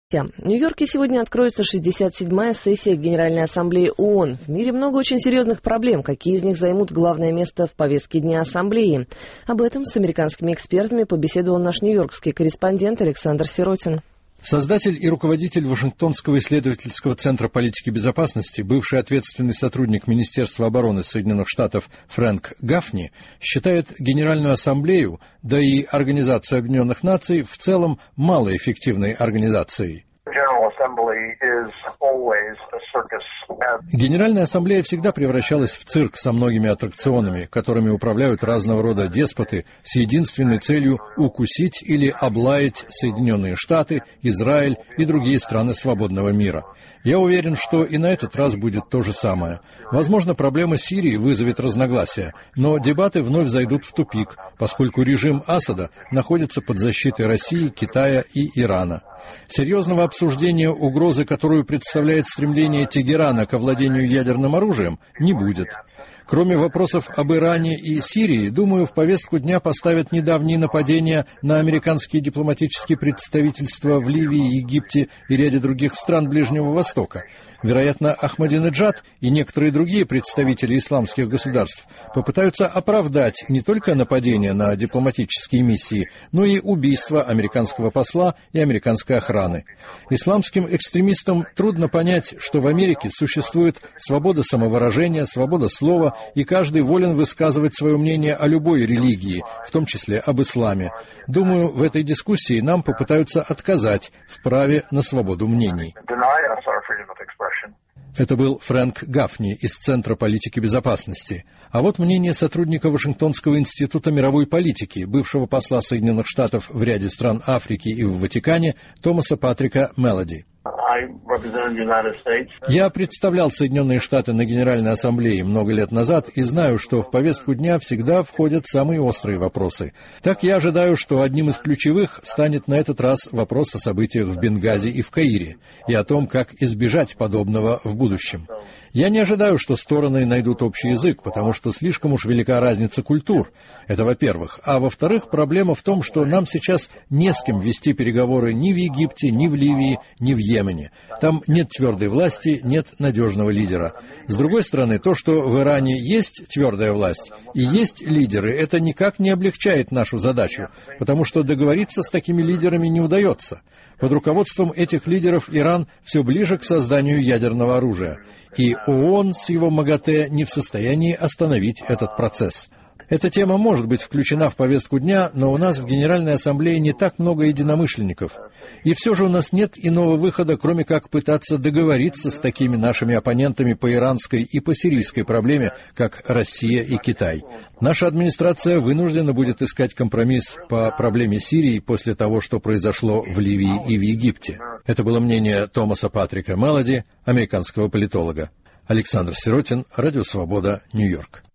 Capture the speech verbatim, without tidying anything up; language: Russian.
В Нью-Йорке сегодня откроется шестьдесят седьмая сессия Генеральной Ассамблеи ООН. В мире много очень серьезных проблем. Какие из них займут главное место в повестке дня Ассамблеи? Об этом с американскими экспертами побеседовал наш нью-йоркский корреспондент Александр Сиротин. Создатель и руководитель Вашингтонского исследовательского центра политики безопасности, бывший ответственный сотрудник Министерства обороны Соединенных Штатов Фрэнк Гафни, считает Генеральную Ассамблею, да и Организацию Объединенных Наций в целом малоэффективной организацией. Генеральная Ассамблея всегда превращалась в цирк со многими аттракционами, которыми управляют разного рода деспоты с единственной целью укусить или облаять Соединенные Штаты, Израиль и другие страны свободного мира. Я уверен, что и на этот раз будет то же самое. Возможно, проблема Сирии вызовет разногласия, но дебаты вновь зайдут в тупик, поскольку режим Асада находится под защитой России, Китая и Ирана. Серьезного обсуждения угрозы, которую представляет стремление Тегерана к овладению ядерным оружием, не будет. Кроме вопросов об Иране и Сирии, думаю, в повестку дня поставят недавние нападения на американские дипломатические представительства в Ливии, Египте и ряде других стран Ближнего Востока. Вероятно, Ахмадинеджад и некоторые другие представители исламских государств попытаются оправдать не только нападения на дипломатические миссии, но и убийство американского посла и американской охраны. Исламским экстремистам трудно понять, что в Америке существует свобода самовыражения, свобода слова, и каждый волен высказывать свое мнение о любой религии, в том числе об исламе. Думаю, в этой дискуссии нам попытаются отказать в праве на свободу мнений. Это был Фрэнк Гафни из Центра политики безопасности. А вот мнение сотрудника Вашингтонского института мировой политики, бывшего посла Соединенных Штатов в ряде стран Африки и в Ватикане, Томаса Патрика Мелоди. Я представлял Соединенные Штаты на Генеральной Ассамблее много лет назад и знаю, что в повестку дня всегда входят самые острые вопросы. Так я ожидаю, что одним из ключевых станет на этот раз вопрос о событиях в Бенгази и в Каире, и о том, как избежать подобного в будущем. Я не ожидаю, что стороны найдут общий язык, потому что слишком уж велика разница культур. Это во-первых. А во-вторых, проблема в том, что нам сейчас не с кем вести переговоры ни в Египте, ни в Ливии, ни в Йемене. Там нет твердой власти, нет надежного лидера. С другой стороны, то, что в Иране есть твердая власть и есть лидеры, это никак не облегчает нашу задачу, потому что договориться с такими лидерами не удается. Под руководством этих лидеров Иран все ближе к созданию ядерного оружия, и ООН с его МАГАТЭ не в состоянии остановить этот процесс. Эта тема может быть включена в повестку дня, но у нас в Генеральной Ассамблее не так много единомышленников. И все же у нас нет иного выхода, кроме как пытаться договориться с такими нашими оппонентами по иранской и по сирийской проблеме, как Россия и Китай. Наша администрация вынуждена будет искать компромисс по проблеме Сирии после того, что произошло в Ливии и в Египте. Это было мнение Томаса Патрика Мелоди, американского политолога. Александр Сиротин, Радио Свобода, Нью-Йорк.